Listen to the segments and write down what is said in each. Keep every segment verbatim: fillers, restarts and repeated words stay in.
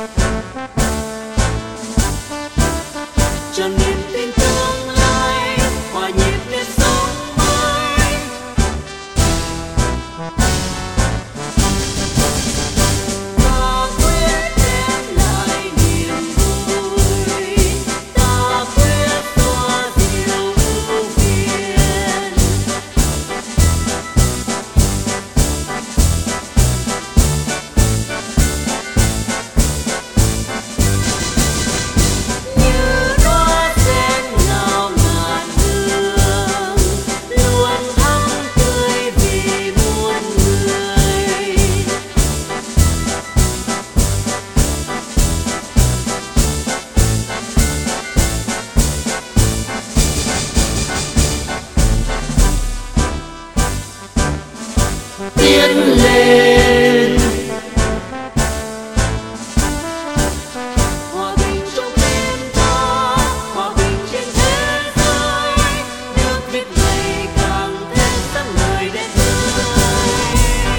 cho niềm tin tương lai hòa nhịp để sống mới. Ta quyết đem lại niềm vui, ta quyết xóa diệu ưu phiền. Như đóa sen ngào ngạt hương, luôn thắm tươi vì muôn người. Tiến lên hòa bình trong tim ta, hòa bình trên thế giới, nước viết ngày càng thêm sáng ngời đẹp tươi.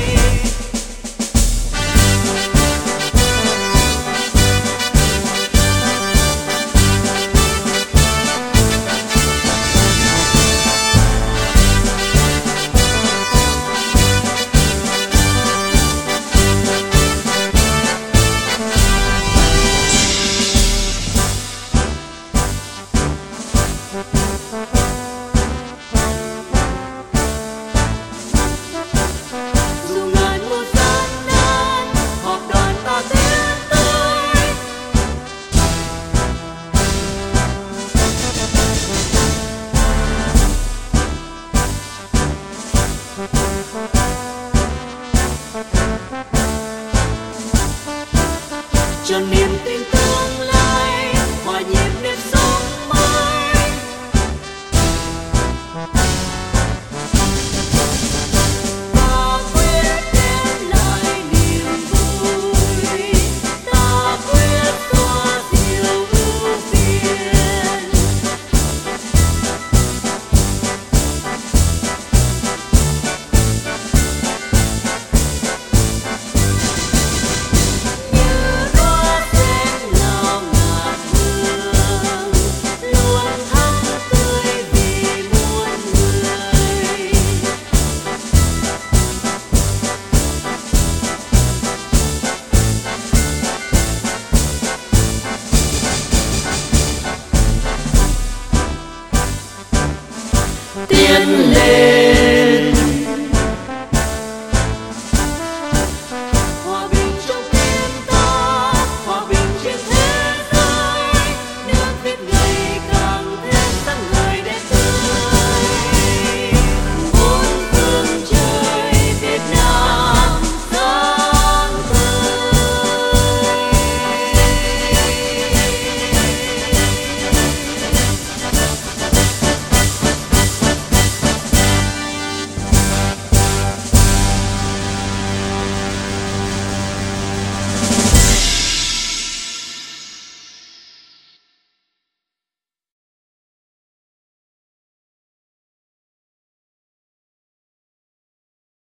Dù ngàn muôn gian nan, họp đoàn ta tiến tới. Cho niềm tin